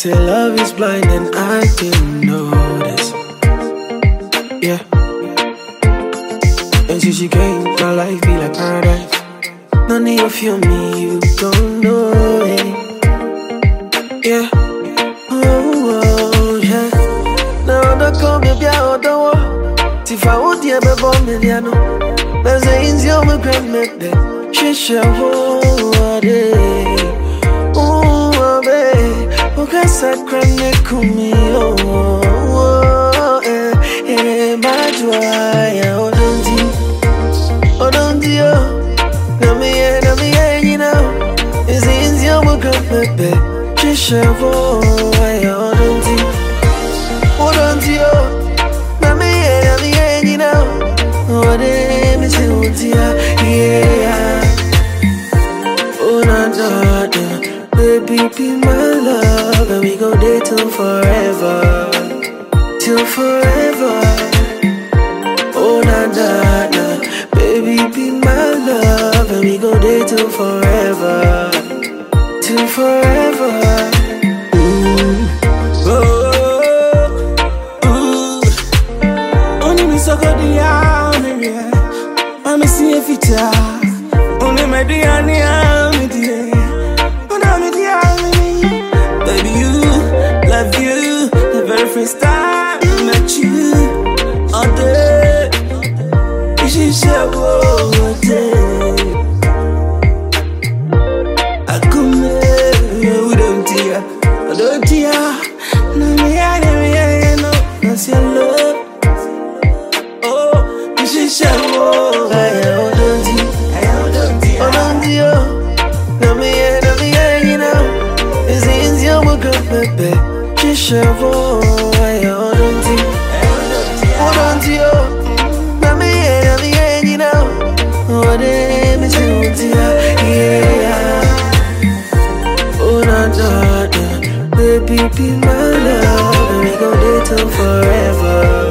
Say love is blind and I didn't know this. Yeah. And since she came, my life be like paradise. None of you feel me, you don't know it. Yeah. Oh, yeah. Now don't call me out the war. If I would ever bomb me, I know. There's a in your grandmother. She shall hold it. Oh, baby. Okay, sad cranny, me. Oh, eh, my joy. Oh, don't you? Let me, you know. It's in your grandmother. She shall hold it. Oh, don't you? Oh, damn, it's yeah. Oh, nah, baby, be my love, and we gon' date till forever, till forever. Oh, nah, baby, be my love, and we gon' date till forever, till forever. So good, I'm a see if it's only my dear, baby, you, love you, the very first time I met you, all day, she said, whoa, day, I come here, we don't tear, no, that's your love. She said, oh, don't you? Let me, you know. It's in your baby. She said, oh, don't you? Let me, you know. What name is it? Yeah. Oh, nah, baby, be my love. And we gon' date till forever.